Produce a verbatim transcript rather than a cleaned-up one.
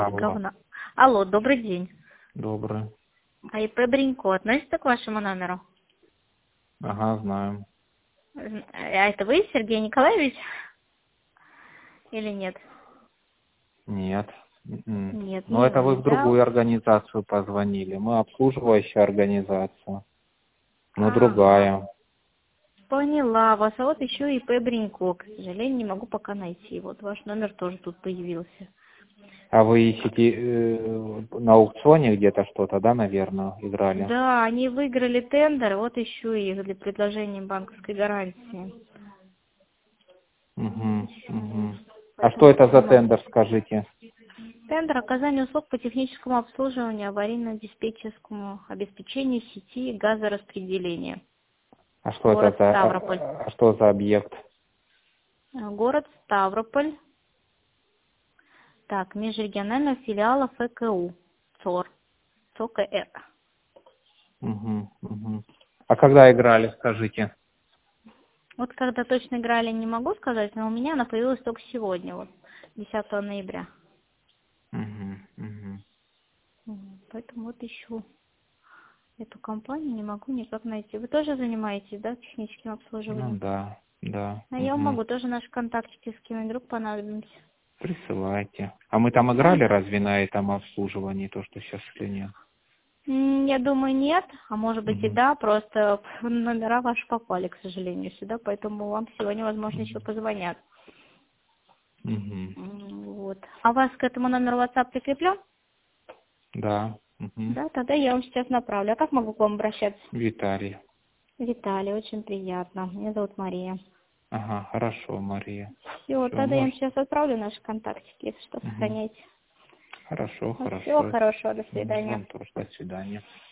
Алло, Говна. Алло, добрый день. добрый. А ИП Бринько относится к вашему номеру? Ага, знаю. М, А это вы, Сергей Николаевич? Или нет? Нет. М-м. Нет, Но не это вы вы, в да? другую организацию позвонили. Мы обслуживающая организация, но Ага, другая. поняла вас. А вот еще ИП Бринько. К сожалению, не могу пока найти. Вот ваш номер тоже тут появился. А вы ищете э, на аукционе где-то что-то, да, наверное, играли? Да, они выиграли тендер, вот ищу их для предложения банковской гарантии. Угу, угу. А что Поэтому вот это за звонок. тендер, скажите? Тендер оказания услуг по техническому обслуживанию, аварийно-диспетчерскому обеспечению сети газораспределения. А что это Город за, Ставрополь. а, а что за объект? Э, Город Ставрополь. Так, межрегионального филиала ФКУ. ЦОР. ЦОКР. Угу, угу. А когда играли, скажите? Вот когда точно играли, не могу сказать, но у меня она появилась только сегодня, вот, десятого ноября. Угу, угу. М, Поэтому вот ищу эту компанию, не могу никак найти. Вы тоже занимаетесь, да, техническим Ну обслуживанием? да, да. А я вам Угу. могу тоже наши контактики скинуть, вдруг понадобимся. Присылайте. А мы там Ну, играли разве на этом обслуживании, то, что сейчас или нет? м, я думаю, нет, а может быть и Угу. да, просто номера ваши попали, к сожалению, сюда, поэтому вам сегодня, возможно, еще позвонят. Угу. М, Вот. А у вас к этому номеру WhatsApp прикреплен? Да. Угу. Да, тогда я вам сейчас направлю. А как могу к вам обращаться? Виталий. Виталий, очень приятно. Меня зовут Мария. Ага, хорошо, Мария. Все, Все, тогда я вам может. сейчас отправлю наши контактики, если что, Угу. сохраняйте. Хорошо, Всего хорошо. хорошего, до Мгм. свидания. Вам тоже. До свидания.